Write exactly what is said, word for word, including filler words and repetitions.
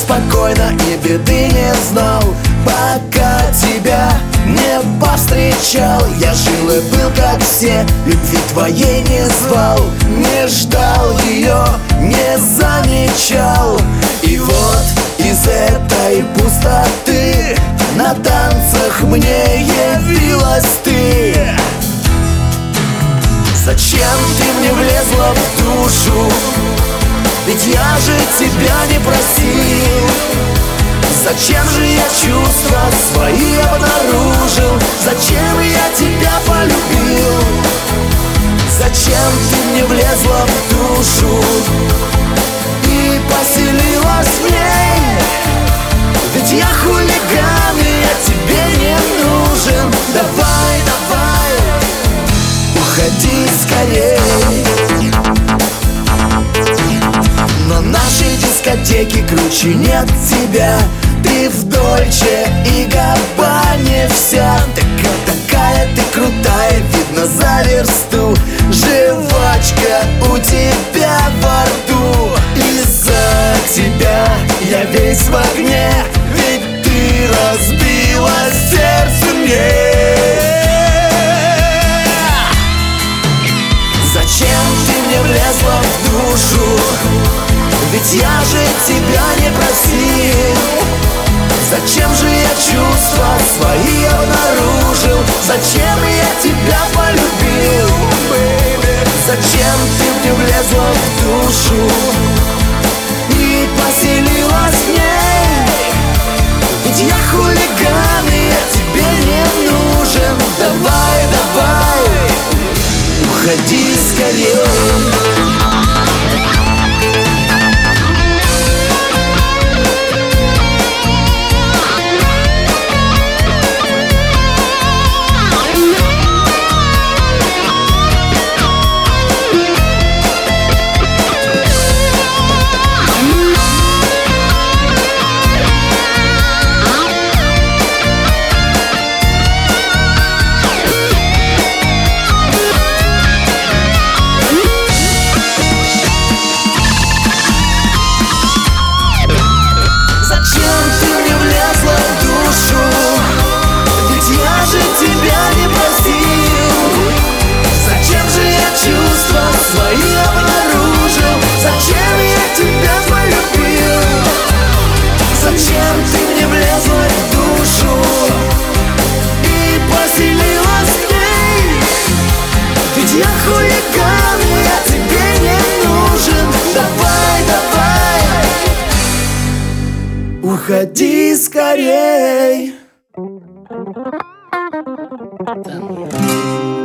спокойно и беды не знал, пока тебя не повстречал. Я жил и был как все, любви твоей не звал, не ждал ее, не замечал. И вот из этой пустоты на танцах мне явилась ты. Зачем ты мне влезла в душу? Ведь я же тебя не просил. Зачем же я чувства свои обнаружил? Зачем я тебя полюбил? Зачем ты мне влезла в душу и поселилась в ней? Ведь я хулиган, и я тебе не нужен. Давай, давай, уходи скорей. На нашей дискотеке круче нет тебя. Ты в Дольче и Габбане вся. Такая, такая ты крутая, видно за версту. Жвачка у тебя во рту. Из-за тебя я весь в огне, ведь ты разбила сердце мне. Зачем ты мне влезла в душу? Ведь я же тебя не просил. Зачем же я чувства свои обнаружил? Зачем я тебя полюбил? Зачем ты мне влезла в душу и поселилась в ней? Ведь я хулиган, и я тебе не нужен. Давай, давай, уходи скорее. Уходи скорей.